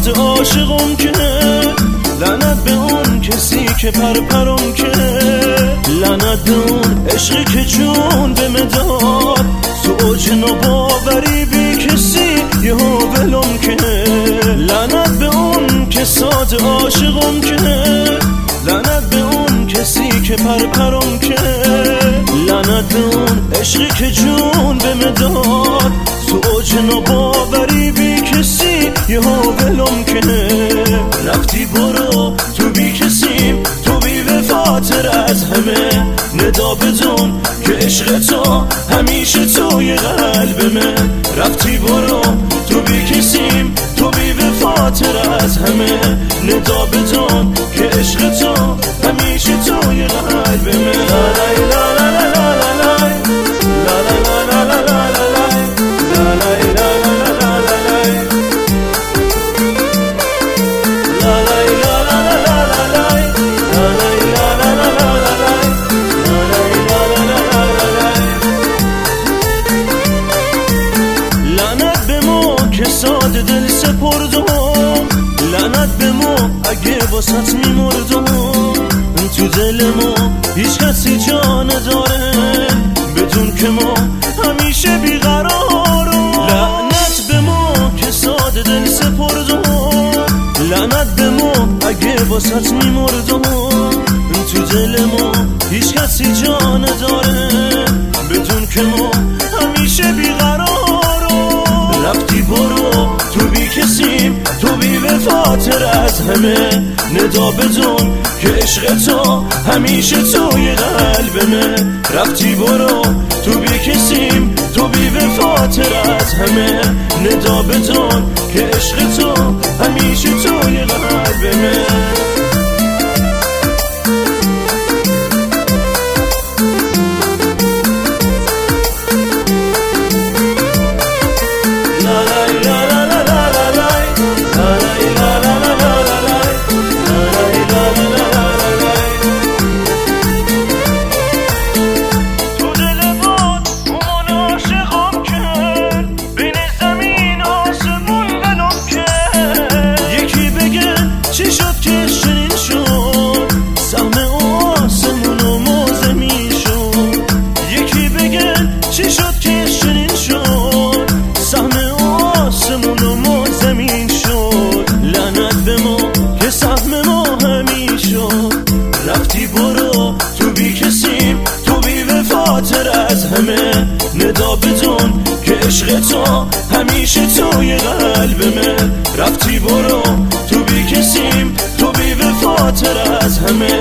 ساده عاشقم که لعنت به اون کسی که پرپرم که لعنت به اون عشقی که جون به مداد زوج ناباوری بی کسی یهو ولم که لعنت به اون که ساده عاشقم که لعنت به اون کسی که پرپرم که لعنت به اون عشقی که جون به مداد زوج ناباوری بی کسی یهو ولم که رفتی برو تو بی کسیم تو بی وفاتر از همه ندا بدون که عشق تو همیشه توی قلب من رفتی برو تو بی کسیم تو بی وفاتر از همه ندا بدون که عشق تو همیشه توی قلب من لا لا لا لا لا لا لا لا لا لا ساده دل سپردم لعنت به ما اگه واسط میمردم تو دل ما هیچ کسی جا نداره بدون که ما همیشه بیقرارم لعنت به ما که ساده دل سپردم لعنت به ما اگه واسط میمردم تو دل ما هیچ کسی جا نداره بدون که ما همیشه بیقرارم رفتی برو تو بی کسیم تو بی وفاتر از همه ندا بدون که عشق تو همیشه توی قلب من رفتی برو تو بی کسیم تو بی وفاتر از همه ندا بدون که عشق تو همیشه توی قلب من ندا بدون که عشق تو همیشه توی قلب من رفتی برو تو بی کسیم تو بی وفاتر از همه